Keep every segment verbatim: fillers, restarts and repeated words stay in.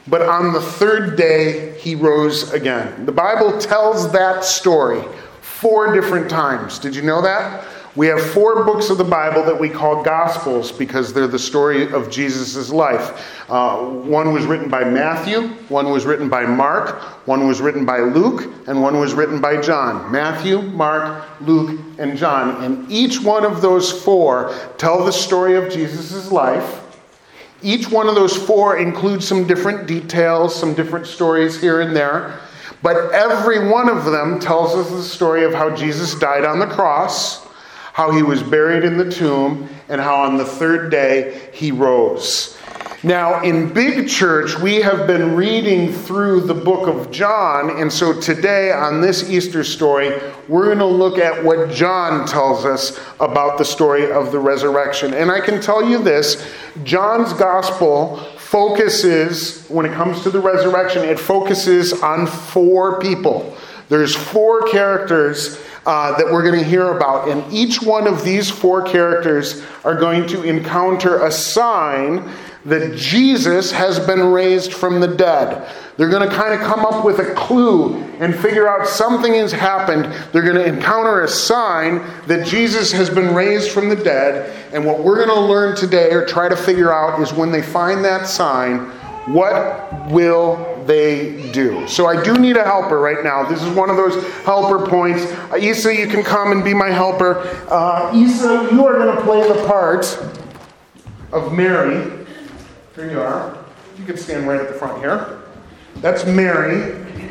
but on the third day he rose again. The Bible tells that story four different times. Did you know that? We have four books of the Bible that we call Gospels because they're the story of Jesus' life. Uh, one was written by Matthew, one was written by Mark, one was written by Luke, and one was written by John. Matthew, Mark, Luke, and John. And each one of those four tell the story of Jesus' life. Each one of those four includes some different details, some different stories here and there. But every one of them tells us the story of how Jesus died on the cross, how he was buried in the tomb, and how on the third day he rose. Now, in Big Church, we have been reading through the book of John, and so today on this Easter story, we're going to look at what John tells us about the story of the resurrection. And I can tell you this, John's gospel focuses, when it comes to the resurrection, it focuses on four people. There's four characters uh, that we're going to hear about, and each one of these four characters are going to encounter a sign that Jesus has been raised from the dead. They're going to kind of come up with a clue and figure out something has happened. They're going to encounter a sign that Jesus has been raised from the dead. And what we're going to learn today or try to figure out is when they find that sign, what will they do? So I do need a helper right now. This is one of those helper points. Uh, Isa, you can come and be my helper. Uh, Isa, you are going to play the part of Mary. Here you are. You can stand right at the front here. That's Mary.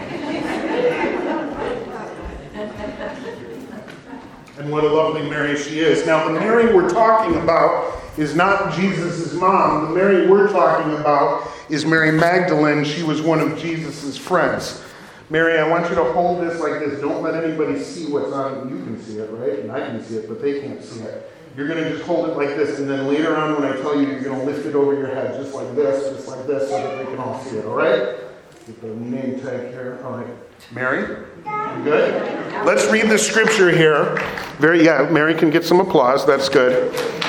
And what a lovely Mary she is. Now, the Mary we're talking about is not Jesus' mom. The Mary we're talking about is Mary Magdalene. She was one of Jesus' friends. Mary, I want you to hold this like this. Don't let anybody see what's on it. You can see it, right? And I can see it, but they can't see it. You're going to just hold it like this, and then later on when I tell you, you're going to lift it over your head, just like this, just like this, so that they can all see it, all right? Get the name tag here. All right. Mary, you good? Let's read the scripture here. Very, yeah, Mary can get some applause. That's good.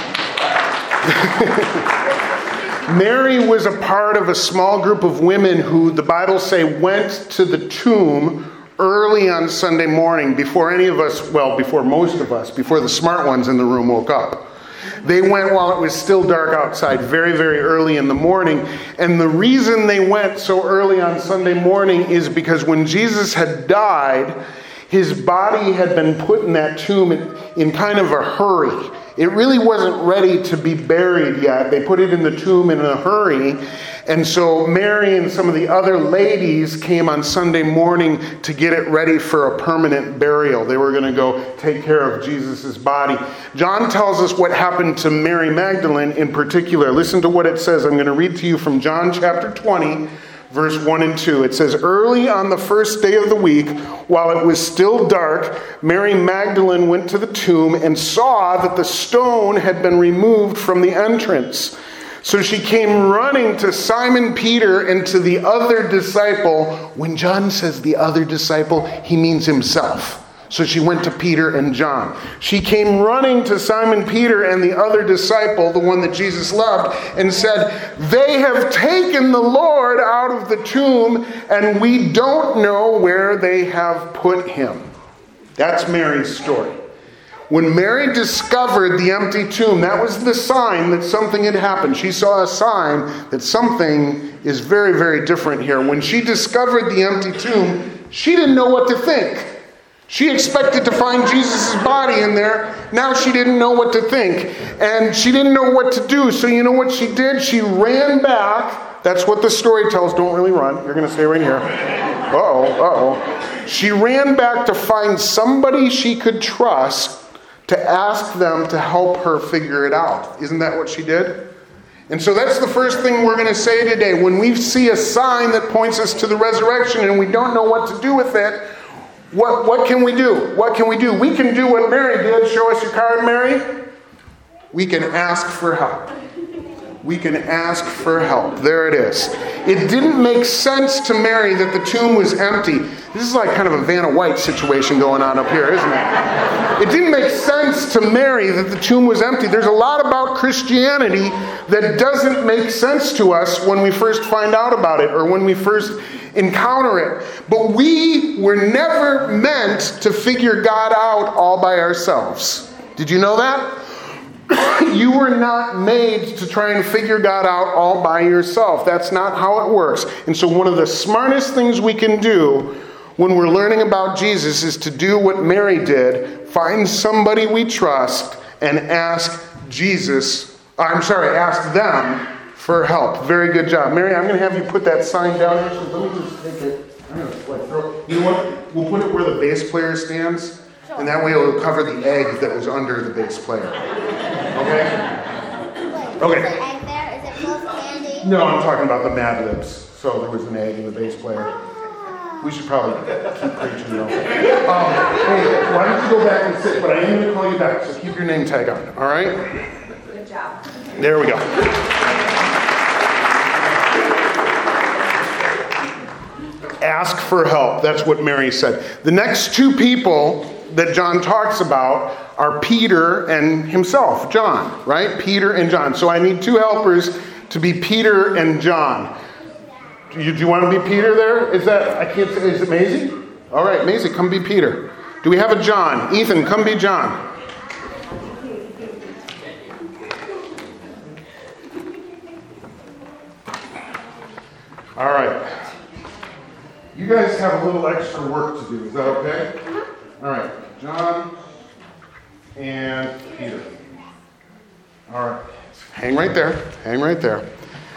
Mary was a part of a small group of women who, the Bible say, went to the tomb early on Sunday morning before any of us, well, before most of us, before the smart ones in the room woke up. They went while it was still dark outside, very, very early in the morning. And the reason they went so early on Sunday morning is because when Jesus had died, his body had been put in that tomb in, in kind of a hurry. It really wasn't ready to be buried yet. They put it in the tomb in a hurry. And so Mary and some of the other ladies came on Sunday morning to get it ready for a permanent burial. They were going to go take care of Jesus' body. John tells us what happened to Mary Magdalene in particular. Listen to what it says. I'm going to read to you from John chapter twenty, verse one and two. It says, "Early on the first day of the week, while it was still dark, Mary Magdalene went to the tomb and saw that the stone had been removed from the entrance. So she came running to Simon Peter and to the other disciple." When John says the other disciple, he means himself. So she went to Peter and John. She came running to Simon Peter and the other disciple, the one that Jesus loved, and said, "They have taken the Lord out of the tomb, and we don't know where they have put him." That's Mary's story. When Mary discovered the empty tomb, that was the sign that something had happened. She saw a sign that something is very, very different here. When she discovered the empty tomb, she didn't know what to think. She expected to find Jesus' body in there. Now she didn't know what to think. And she didn't know what to do. So you know what she did? She ran back. That's what the story tells. Don't really run. You're going to stay right here. Uh-oh, uh-oh. She ran back to find somebody she could trust to ask them to help her figure it out. Isn't that what she did? And so that's the first thing we're going to say today. When we see a sign that points us to the resurrection and we don't know what to do with it, what, what can we do? What can we do? We can do what Mary did. Show us your card, Mary. We can ask for help. we can ask for help. There it is. It didn't make sense to Mary that the tomb was empty. This is like kind of a Vanna White situation going on up here, isn't it? It didn't make sense to Mary that the tomb was empty. There's a lot about Christianity that doesn't make sense to us when we first find out about it or when we first encounter it. But we were never meant to figure God out all by ourselves. Did you know that? You were not made to try and figure God out all by yourself. That's not how it works. And so one of the smartest things we can do when we're learning about Jesus is to do what Mary did. Find somebody we trust and ask Jesus, I'm sorry, ask them for help. Very good job. Mary, I'm going to have you put that sign down here. So let me just take it. I'm going to like throw it. You know what? We'll put it where the bass player stands. And that way it'll cover the egg that was under the bass player. Okay? Okay. Is there egg there? Is it full of candy? No, I'm talking about the Mad Libs. So there was an egg in the bass player. We should probably keep preaching though. Um, hey, why don't you go back and sit? But I am going to call you back, so keep your name tag on. All right? Good job. There we go. Ask for help. That's what Mary said. The next two people that John talks about are Peter and himself, John, right? Peter and John. So I need two helpers to be Peter and John. Do you, do you want to be Peter there? Is that, I can't say, is it Maisie? All right, Maisie, come be Peter. Do we have a John? Ethan, come be John. All right. You guys have a little extra work to do. Is that okay? All right. John and Peter. All right. Hang right there. Hang right there.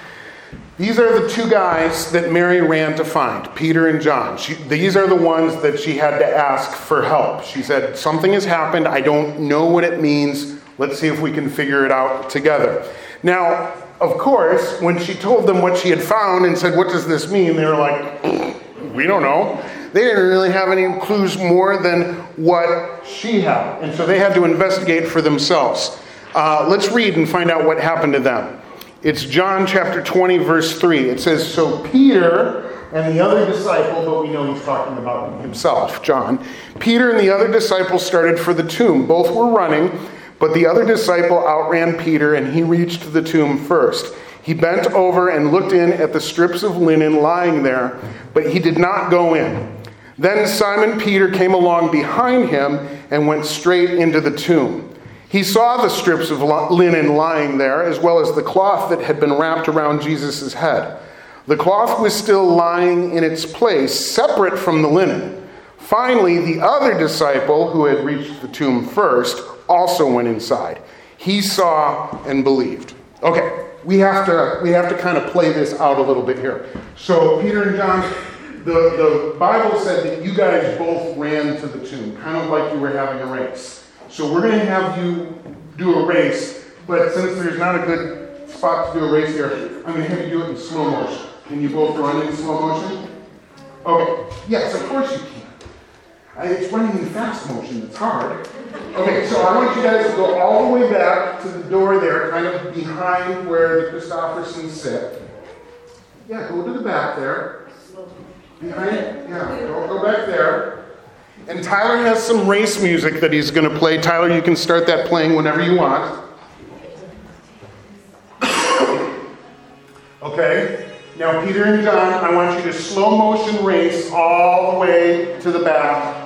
These are the two guys that Mary ran to find, Peter and John. She, these are the ones that she had to ask for help. She said, something has happened. I don't know what it means. Let's see if we can figure it out together. Now, of course, when she told them what she had found and said, what does this mean? They were like, we don't know. They didn't really have any clues more than what she had. And so they had to investigate for themselves. Uh, let's read and find out what happened to them. It's John chapter twenty, verse three. It says, so Peter and the other disciple, but we know he's talking about himself, John. Peter and the other disciple started for the tomb. Both were running, but the other disciple outran Peter, and he reached the tomb first. He bent over and looked in at the strips of linen lying there, but he did not go in. Then Simon Peter came along behind him and went straight into the tomb. He saw the strips of linen lying there, as well as the cloth that had been wrapped around Jesus' head. The cloth was still lying in its place, separate from the linen. Finally, the other disciple, who had reached the tomb first, also went inside. He saw and believed. Okay. We have to we have to kind of play this out a little bit here. So Peter and John, the, the Bible said that you guys both ran to the tomb, kind of like you were having a race. So we're going to have you do a race, but since there's not a good spot to do a race here, I'm going to have you do it in slow motion. Can you both run in slow motion? Okay. Yes, of course you can. It's running in fast motion that's hard. Okay, so I want you guys to go all the way back to the door there, kind of behind where the Christophersons sit. Yeah, go to the back there. Behind, yeah, go, go back there. And Tyler has some race music that he's going to play. Tyler, you can start that playing whenever you want. Okay. Now, Peter and John, I want you to slow motion race all the way to the back.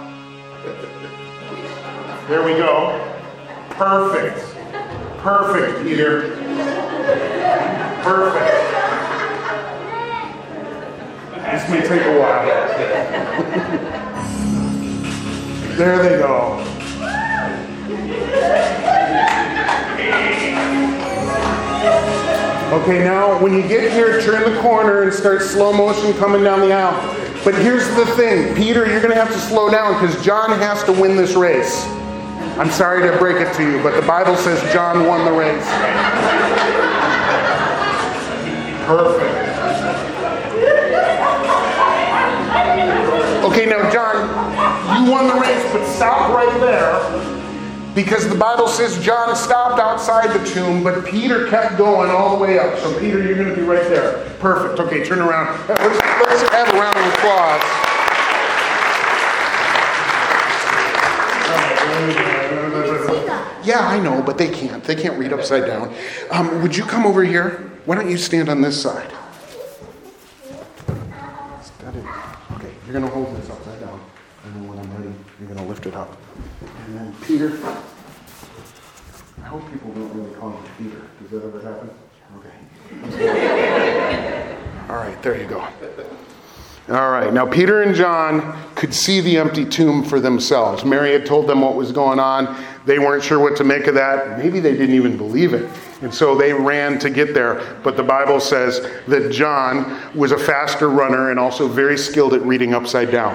There we go. Perfect. Perfect, Peter. Perfect. This may take a while. There they go. Okay, now when you get here, turn the corner and start slow motion coming down the aisle. But here's the thing, Peter, you're going to have to slow down because John has to win this race. I'm sorry to break it to you, but the Bible says John won the race. Perfect. Okay, now John, you won the race, but stop right there. Because the Bible says John stopped outside the tomb, but Peter kept going all the way up. So Peter, you're going to be right there. Perfect. Okay, turn around. Let's, let's have a round of applause. Yeah, I know, but they can't. They can't read upside down. Um, would you come over here? Why don't you stand on this side? Okay, you're going to hold this upside down. And then when I'm ready, you're going to lift it up. And then Peter. I hope people don't really call him Peter. Does that ever happen? Okay. All right, there you go. All right, now Peter and John could see the empty tomb for themselves. Mary had told them what was going on. They weren't sure what to make of that. Maybe they didn't even believe it. And so they ran to get there. But the Bible says that John was a faster runner and also very skilled at reading upside down.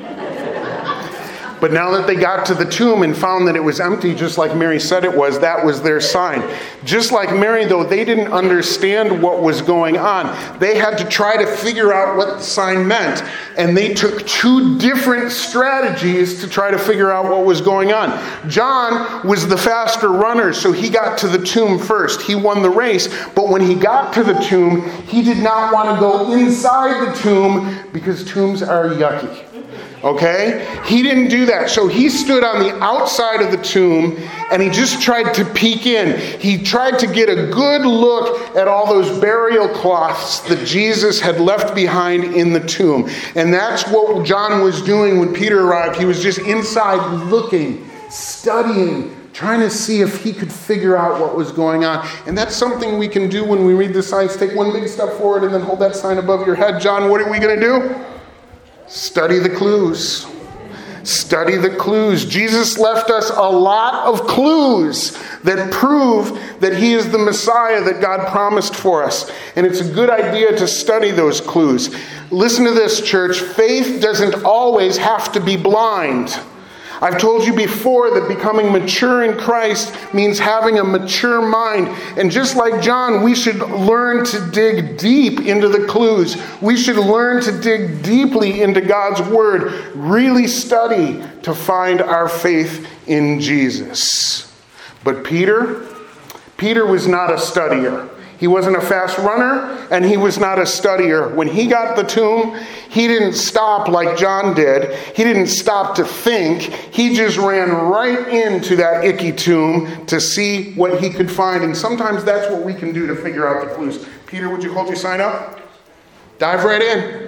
But now that they got to the tomb and found that it was empty, just like Mary said it was, that was their sign. Just like Mary, though, they didn't understand what was going on. They had to try to figure out what the sign meant. And they took two different strategies to try to figure out what was going on. John was the faster runner, so he got to the tomb first. He won the race. But when he got to the tomb, he did not want to go inside the tomb because tombs are yucky. Okay? He didn't do that. So he stood on the outside of the tomb and he just tried to peek in. He tried to get a good look at all those burial cloths that Jesus had left behind in the tomb. And that's what John was doing when Peter arrived. He was just inside looking, studying, trying to see if he could figure out what was going on. And that's something we can do when we read the signs. Take one big step forward and then hold that sign above your head. John, what are we going to do? Study the clues. Study the clues. Jesus left us a lot of clues that prove that he is the Messiah that God promised for us. And it's a good idea to study those clues. Listen to this, church. Faith doesn't always have to be blind. I've told you before that becoming mature in Christ means having a mature mind. And just like John, we should learn to dig deep into the clues. We should learn to dig deeply into God's Word. Really study to find our faith in Jesus. But Peter, Peter was not a studier. He wasn't a fast runner, and he was not a studier. When he got the tomb, he didn't stop like John did. He didn't stop to think. He just ran right into that icky tomb to see what he could find. And sometimes that's what we can do to figure out the clues. Peter, would you hold your sign up? Dive right in.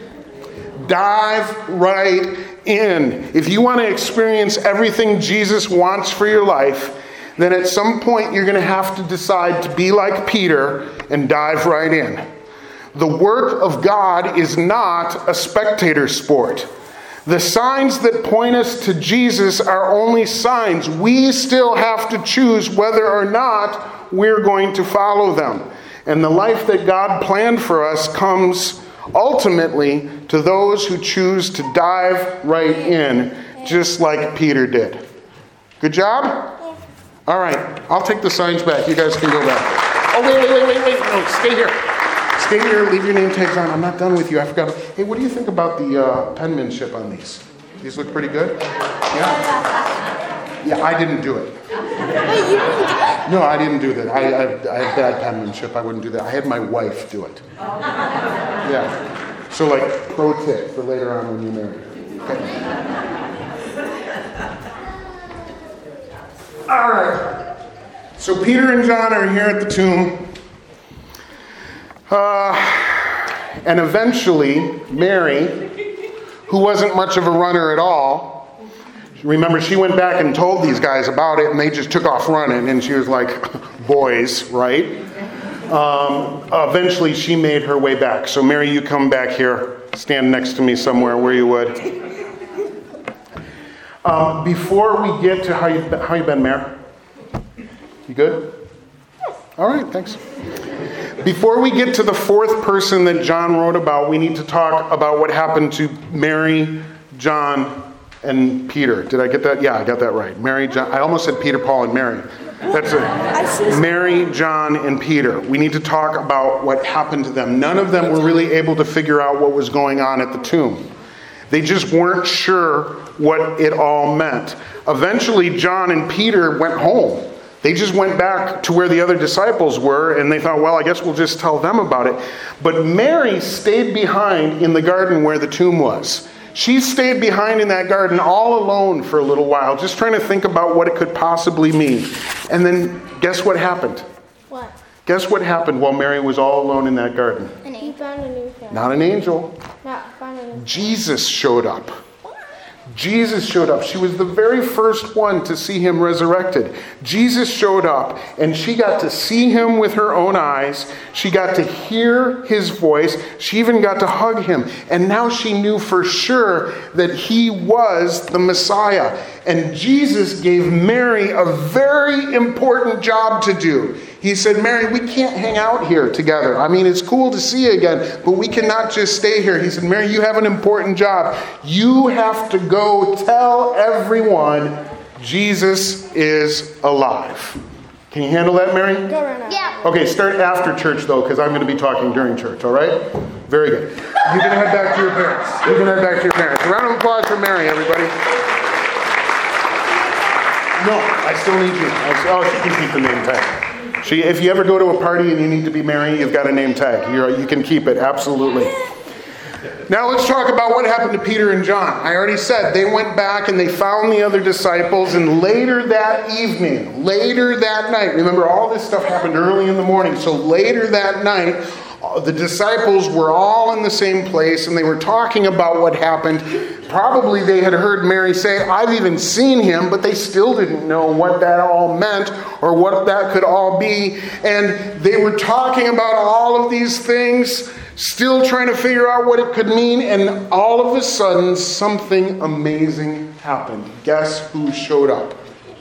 Dive right in. If you want to experience everything Jesus wants for your life, then at some point you're going to have to decide to be like Peter and dive right in. The work of God is not a spectator sport. The signs that point us to Jesus are only signs. We still have to choose whether or not we're going to follow them. And the life that God planned for us comes ultimately to those who choose to dive right in, just like Peter did. Good job? All right, I'll take the signs back. You guys can go back. Oh, wait, wait, wait, wait, wait. No, stay here. Stay here. Leave your name tags on. I'm not done with you. I forgot. Hey, what do you think about the uh, penmanship on these? These look pretty good? Yeah. Yeah, I didn't do it. No, I didn't do that. I, I, I have bad penmanship. I wouldn't do that. I had my wife do it. Yeah. So, like, pro tip for later on when you're married. Okay. All right. So Peter and John are here at the tomb. Uh, and eventually, Mary, who wasn't much of a runner at all, remember she went back and told these guys about it, and they just took off running. And she was like, boys, right? Um, eventually, she made her way back. So Mary, you come back here. Stand next to me somewhere where you would. Um, before we get to how you how you been, Mare? You good? All right, thanks. Before we get to the fourth person that John wrote about, we need to talk about what happened to Mary, John, and Peter. Did I get that? Yeah, I got that right. Mary, John. I almost said Peter, Paul, and Mary. That's it. Mary, John, and Peter. We need to talk about what happened to them. None of them were really able to figure out what was going on at the tomb. They just weren't sure what it all meant. Eventually, John and Peter went home. They just went back to where the other disciples were, and they thought, well, I guess we'll just tell them about it. But Mary stayed behind in the garden where the tomb was. She stayed behind in that garden all alone for a little while, just trying to think about what it could possibly mean. And then guess what happened? What? Guess what happened while Mary was all alone in that garden? An angel. Found a new friend. Not an angel. Not found a new Jesus showed up. Jesus showed up. She was the very first one to see him resurrected. Jesus showed up, and she got to see him with her own eyes. She got to hear his voice. She even got to hug him. And now she knew for sure that he was the Messiah. And Jesus gave Mary a very important job to do. He said, Mary, we can't hang out here together. I mean, it's cool to see you again, but we cannot just stay here. He said, Mary, you have an important job. You have to go tell everyone Jesus is alive. Can you handle that, Mary? Go right now. Yeah. Okay, start after church, though, because I'm going to be talking during church, all right? Very good. You can head back to your parents. You can head back to your parents. A round of applause for Mary, everybody. No, I still need you. I, oh, she can keep the name tag. She, if you ever go to a party and you need to be Mary, you've got a name tag. You're, you can keep it, absolutely. Now let's talk about what happened to Peter and John. I already said they went back and they found the other disciples, and later that evening, later that night, remember all this stuff happened early in the morning, so later that night, the disciples were all in the same place and they were talking about what happened. Probably they had heard Mary say, I've even seen him, but they still didn't know what that all meant or what that could all be. And they were talking about all of these things, still trying to figure out what it could mean. And all of a sudden, something amazing happened. Guess who showed up?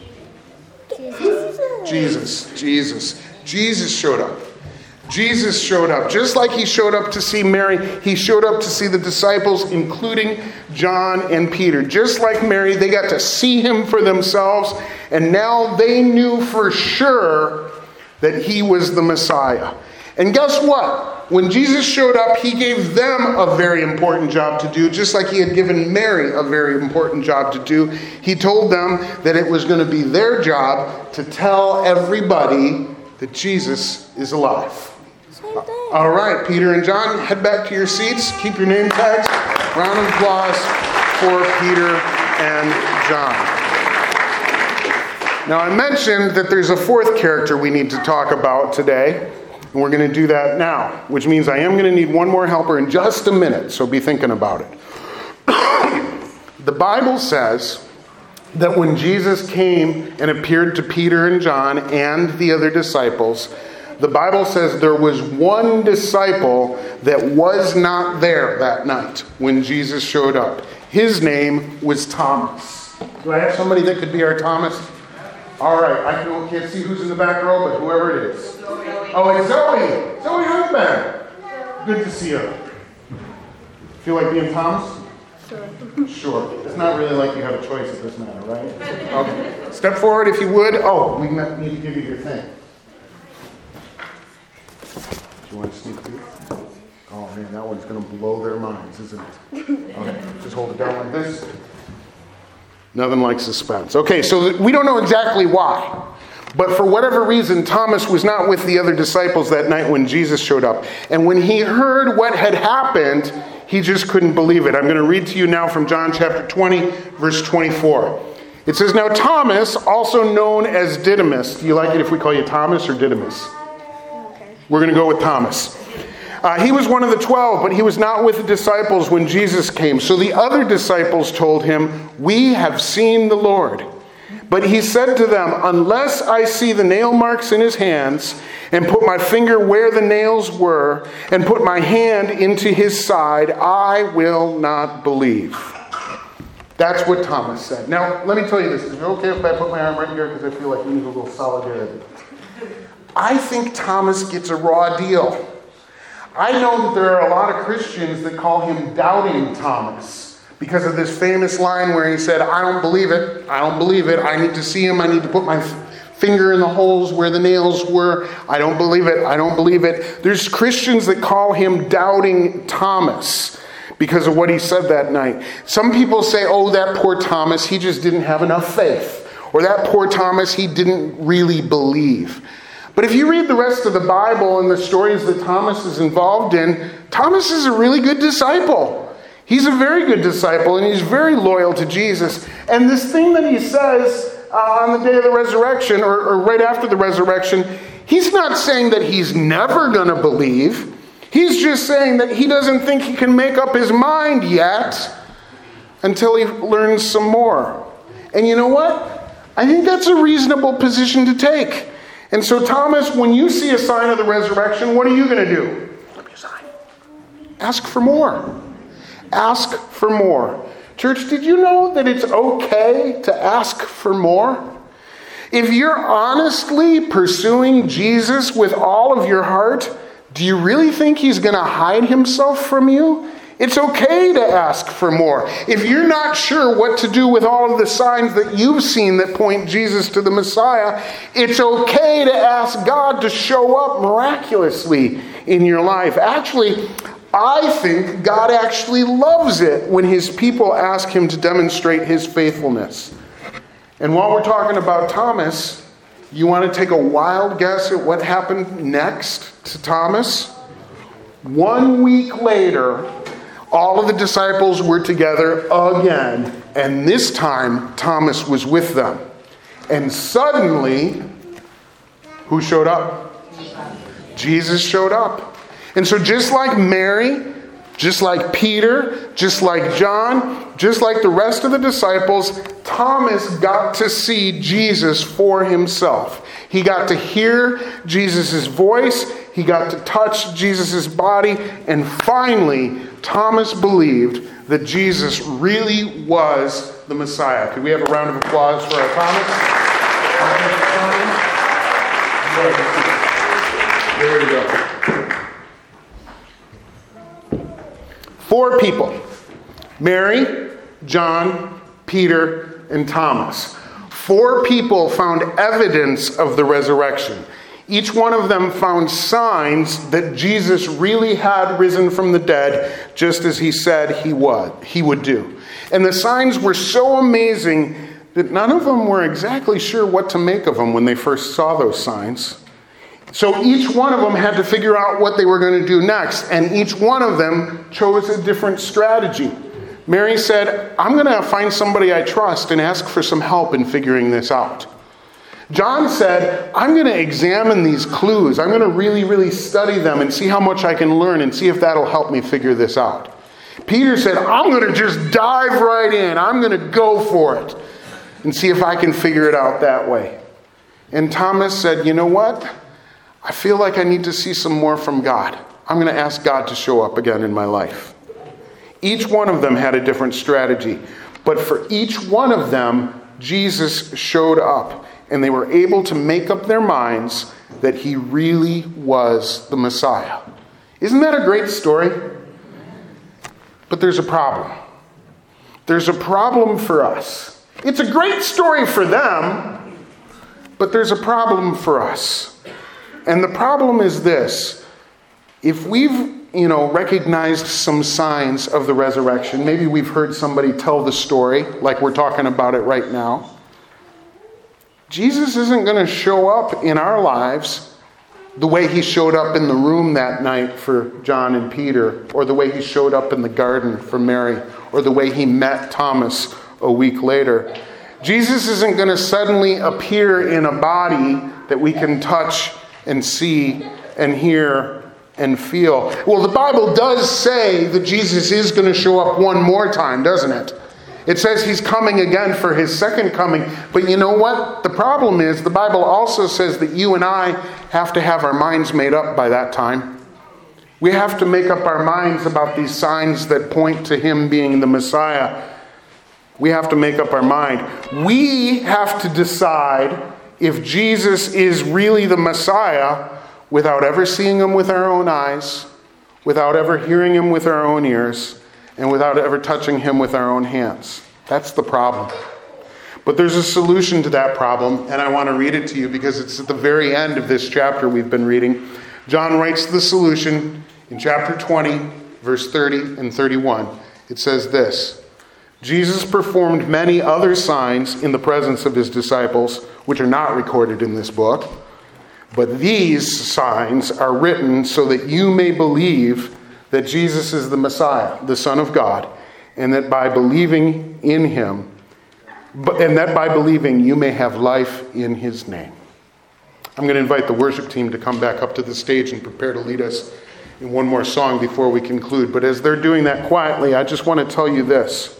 Jesus. Jesus. Jesus. Jesus showed up. Jesus showed up. Just like he showed up to see Mary, he showed up to see the disciples, including John and Peter. Just like Mary, they got to see him for themselves, and now they knew for sure that he was the Messiah. And guess what? When Jesus showed up, he gave them a very important job to do, just like he had given Mary a very important job to do. He told them that it was going to be their job to tell everybody that Jesus is alive. All right, Peter and John, head back to your seats. Keep your name tags. Round of applause for Peter and John. Now, I mentioned that there's a fourth character we need to talk about today, and we're going to do that now, which means I am going to need one more helper in just a minute, so be thinking about it. The Bible says that when Jesus came and appeared to Peter and John and the other disciples, the Bible says there was one disciple that was not there that night when Jesus showed up. His name was Thomas. Do I have somebody that could be our Thomas? All right, I can't see who's in the back row, but whoever it is. Oh, it's Zoe. Zoe Huckman. Good to see you. Feel like being Thomas? Sure. Sure. It's not really like you have a choice at this matter, right? Okay. Step forward if you would. Oh, we need to give you your thing. Do you want to sneak peek? Oh man, that one's going to blow their minds, isn't it? Okay, just hold it down like this. Nothing like suspense. Okay, so we don't know exactly why. But for whatever reason, Thomas was not with the other disciples that night when Jesus showed up. And when he heard what had happened, he just couldn't believe it. I'm going to read to you now from John chapter twenty, verse twenty-four. It says, Now Thomas, also known as Didymus. Do you like it if we call you Thomas or Didymus? We're going to go with Thomas. Uh, he was one of the twelve, but he was not with the disciples when Jesus came. So the other disciples told him, We have seen the Lord. But he said to them, Unless I see the nail marks in his hands, and put my finger where the nails were, and put my hand into his side, I will not believe. That's what Thomas said. Now, let me tell you this. Is it okay if I put my arm right here? Because I feel like we need a little solidarity. I think Thomas gets a raw deal. I know that there are a lot of Christians that call him Doubting Thomas because of this famous line where he said, I don't believe it. I don't believe it. I need to see him. I need to put my finger in the holes where the nails were. I don't believe it. I don't believe it. There's Christians that call him Doubting Thomas because of what he said that night. Some people say, oh, that poor Thomas, he just didn't have enough faith. Or that poor Thomas, he didn't really believe. But if you read the rest of the Bible and the stories that Thomas is involved in, Thomas is a really good disciple. He's a very good disciple, and he's very loyal to Jesus. And this thing that he says uh, on the day of the resurrection, or, or right after the resurrection, he's not saying that he's never going to believe. He's just saying that he doesn't think he can make up his mind yet until he learns some more. And you know what? I think that's a reasonable position to take. And so, Thomas, when you see a sign of the resurrection, what are you going to do? Give me a sign. Ask for more. Ask for more. Church, did you know that it's okay to ask for more? If you're honestly pursuing Jesus with all of your heart, do you really think he's going to hide himself from you? It's okay to ask for more. If you're not sure what to do with all of the signs that you've seen that point Jesus to the Messiah, it's okay to ask God to show up miraculously in your life. Actually, I think God actually loves it when his people ask him to demonstrate his faithfulness. And while we're talking about Thomas, you want to take a wild guess at what happened next to Thomas? One week later, all of the disciples were together again, and this time Thomas was with them. And suddenly, who showed up? Jesus showed up. And so just like Mary, just like Peter, just like John, just like the rest of the disciples, Thomas got to see Jesus for himself. He got to hear Jesus' voice. He got to touch Jesus' body. And finally, Thomas believed that Jesus really was the Messiah. Could we have a round of applause for our Thomas? There we go. Four people. Mary, John, Peter, and Thomas. Four people found evidence of the resurrection. Each one of them found signs that Jesus really had risen from the dead, just as he said he would, he would do. And the signs were so amazing that none of them were exactly sure what to make of them when they first saw those signs. So each one of them had to figure out what they were going to do next, and each one of them chose a different strategy. Mary said, I'm going to find somebody I trust and ask for some help in figuring this out. John said, I'm going to examine these clues. I'm going to really, really study them and see how much I can learn and see if that'll help me figure this out. Peter said, I'm going to just dive right in. I'm going to go for it and see if I can figure it out that way. And Thomas said, you know what? I feel like I need to see some more from God. I'm going to ask God to show up again in my life. Each one of them had a different strategy. But for each one of them, Jesus showed up. And they were able to make up their minds that he really was the Messiah. Isn't that a great story? But there's a problem. There's a problem for us. It's a great story for them, but there's a problem for us. And the problem is this. If we've, you know, recognized some signs of the resurrection, maybe we've heard somebody tell the story, like we're talking about it right now, Jesus isn't going to show up in our lives the way he showed up in the room that night for John and Peter, or the way he showed up in the garden for Mary, or the way he met Thomas a week later. Jesus isn't going to suddenly appear in a body that we can touch and see and hear and feel. Well, the Bible does say that Jesus is going to show up one more time, doesn't it? It says he's coming again for his second coming. But you know what? The problem is the Bible also says that you and I have to have our minds made up by that time. We have to make up our minds about these signs that point to him being the Messiah. We have to make up our mind. We have to decide if Jesus is really the Messiah without ever seeing him with our own eyes, without ever hearing him with our own ears, and without ever touching him with our own hands. That's the problem. But there's a solution to that problem, and I want to read it to you because it's at the very end of this chapter we've been reading. John writes the solution in chapter twenty, verse thirty and thirty-one. It says this: Jesus performed many other signs in the presence of his disciples, which are not recorded in this book. But these signs are written so that you may believe that Jesus is the Messiah, the Son of God, and that by believing in him, and that by believing you may have life in his name. I'm going to invite the worship team to come back up to the stage and prepare to lead us in one more song before we conclude. But as they're doing that quietly, I just want to tell you this.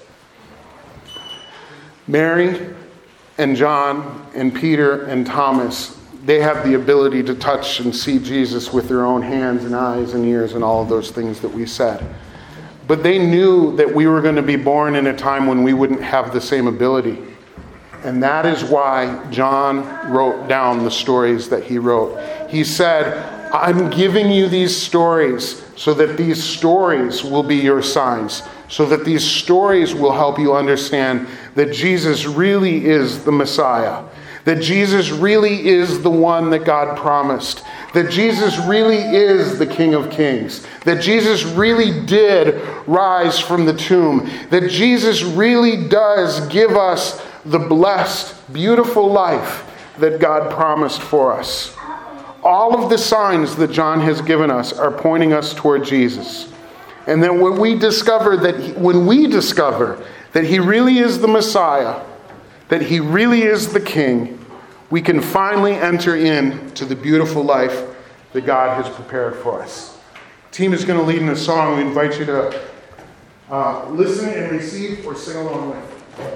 Mary and John and Peter and Thomas, they have the ability to touch and see Jesus with their own hands and eyes and ears and all of those things that we said. But they knew that we were going to be born in a time when we wouldn't have the same ability. And that is why John wrote down the stories that he wrote. He said, I'm giving you these stories so that these stories will be your signs, so that these stories will help you understand that Jesus really is the Messiah, that Jesus really is the one that God promised, that Jesus really is the King of Kings, that Jesus really did rise from the tomb, that Jesus really does give us the blessed, beautiful life that God promised for us. All of the signs that John has given us are pointing us toward Jesus. And then when we discover that he, when we discover that he really is the Messiah, that he really is the King, we can finally enter into the beautiful life that God has prepared for us. The team is going to lead in a song. We invite you to uh, listen and receive or sing along with.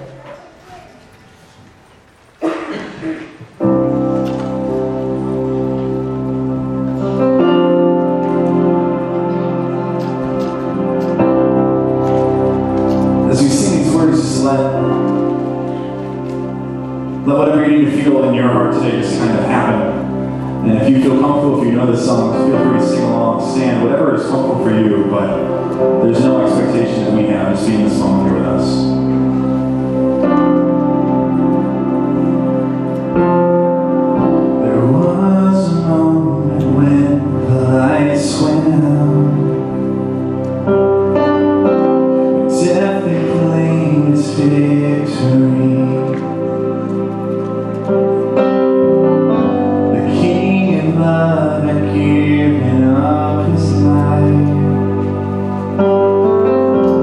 As we sing these words, just let, let whatever you need to feel in your heart today just kind of happen. And if you feel comfortable, if you know the song, feel free to sing along, stand, whatever is comfortable for you, but there's no expectation that we have. Just be in this moment here with us. Giving up his life.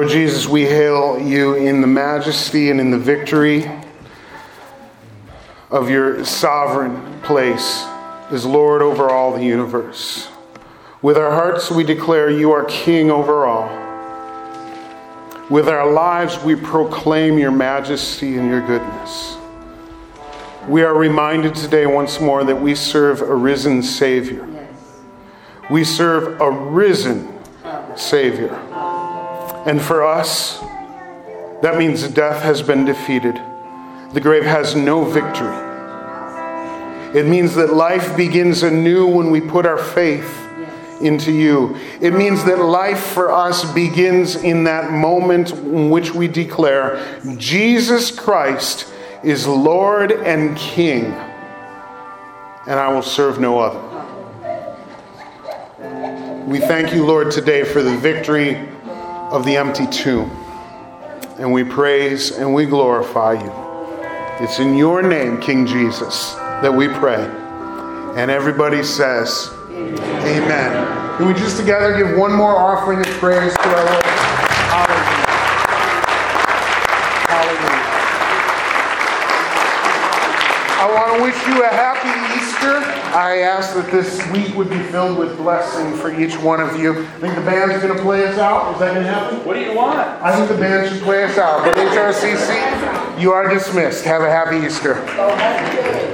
Lord Jesus, we hail you in the majesty and in the victory of your sovereign place as Lord over all the universe. With our hearts we declare you are King over all. With our lives we proclaim your majesty and your goodness. We are reminded today once more that we serve a risen Savior. We serve a risen Savior. And for us, that means death has been defeated. The grave has no victory. It means that life begins anew when we put our faith into you. It means that life for us begins in that moment in which we declare Jesus Christ is Lord and King, and I will serve no other. We thank you, Lord, today for the victory of the empty tomb. And we praise and we glorify you. It's in your name, King Jesus, that we pray. And everybody says, Amen. Amen. Can we just together give one more offering of praise to our Lord? Hallelujah. Hallelujah. I want to wish you a happy Easter. I ask that this week would be filled with blessing for each one of you. I think the band's going to play us out. Is that going to happen? What do you want? I think the band should play us out. But H R C C, you are dismissed. Have a happy Easter.